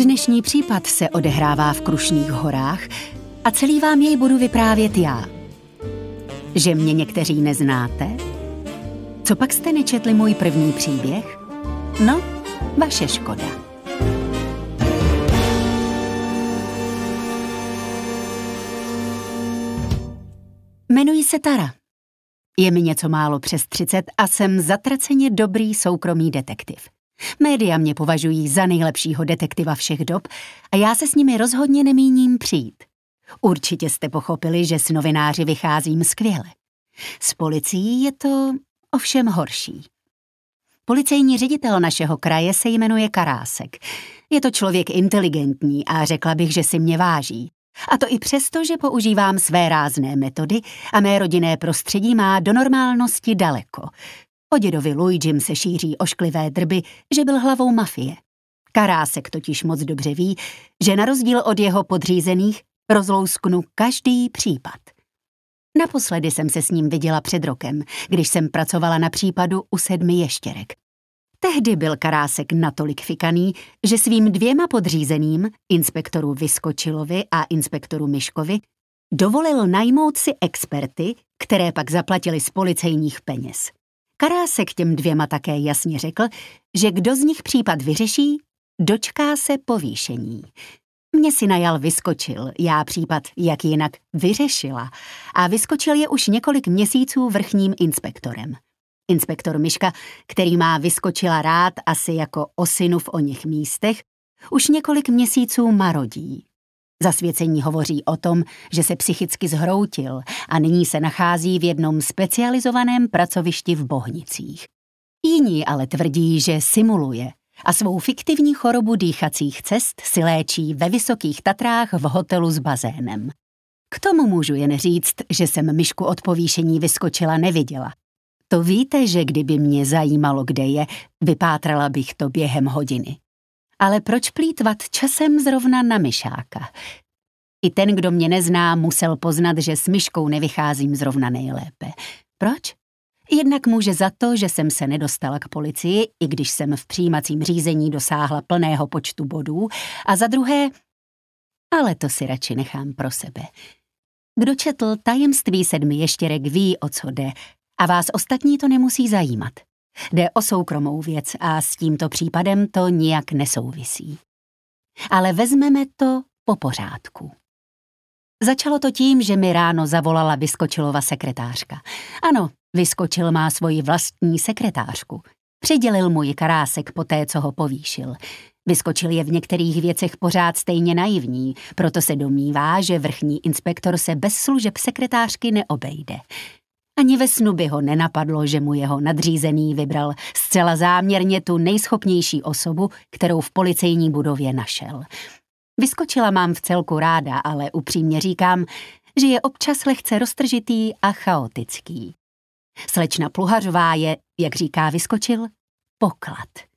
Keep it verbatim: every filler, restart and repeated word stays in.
Dnešní případ se odehrává v Krušných horách a celý vám jej budu vyprávět já. Že mě někteří neznáte? Co pak jste nečetli můj první příběh? No, vaše škoda. Jmenuji se Tara. Je mi něco málo přes třicet a jsem zatraceně dobrý soukromý detektiv. Média mě považují za nejlepšího detektiva všech dob a já se s nimi rozhodně nemíním přijít. Určitě jste pochopili, že s novináři vycházím skvěle. S policií je to ovšem horší. Policejní ředitel našeho kraje se jmenuje Karásek. Je to člověk inteligentní a řekla bych, že si mě váží. A to i přesto, že používám své rázné metody a mé rodinné prostředí má do normálnosti daleko. O dědovi Luigim se šíří ošklivé drby, že byl hlavou mafie. Karásek totiž moc dobře ví, že na rozdíl od jeho podřízených rozlousknu každý případ. Naposledy jsem se s ním viděla před rokem, když jsem pracovala na případu u sedmi ještěrek. Tehdy byl Karásek natolik fikaný, že svým dvěma podřízeným, inspektoru Vyskočilovi a inspektoru Myškovi, dovolil najmout si experty, které pak zaplatili z policejních peněz. Karásek těm dvěma také jasně řekl, že kdo z nich případ vyřeší, dočká se povýšení. Mě si najal Vyskočil, já případ jak jinak vyřešila a Vyskočil je už několik měsíců vrchním inspektorem. Inspektor Myška, který má Vyskočila rád asi jako osinu v oněch místech, už několik měsíců marodí. Zasvěcení hovoří o tom, že se psychicky zhroutil a nyní se nachází v jednom specializovaném pracovišti v Bohnicích. Jiní ale tvrdí, že simuluje a svou fiktivní chorobu dýchacích cest si léčí ve Vysokých Tatrách v hotelu s bazénem. K tomu můžu jen říct, že jsem Myšku od povýšení Vyskočila neviděla. To víte, že kdyby mě zajímalo, kde je, vypátrala bych to během hodiny. Ale proč plýtvat časem zrovna na myšáka? I ten, kdo mě nezná, musel poznat, že s myškou nevycházím zrovna nejlépe. Proč? Jednak může za to, že jsem se nedostala k policii, i když jsem v přijímacím řízení dosáhla plného počtu bodů, a za druhé, ale to si radši nechám pro sebe. Kdo četl Tajemství sedmi ještěrek, ví, o co jde, a vás ostatní to nemusí zajímat. Jde o soukromou věc a s tímto případem to nijak nesouvisí. Ale vezmeme to po pořádku. Začalo to tím, že mi ráno zavolala Vyskočilova sekretářka. Ano, Vyskočil má svoji vlastní sekretářku. Přidělil mu ji Karásek poté, co ho povýšil. Vyskočil je v některých věcech pořád stejně naivní, proto se domnívá, že vrchní inspektor se bez služeb sekretářky neobejde. Ani ve snu by ho nenapadlo, že mu jeho nadřízený vybral zcela záměrně tu nejschopnější osobu, kterou v policejní budově našel. Vyskočila mám v celku ráda, ale upřímně říkám, že je občas lehce roztržitý a chaotický. Slečna Pluhařová je, jak říká Vyskočil, poklad.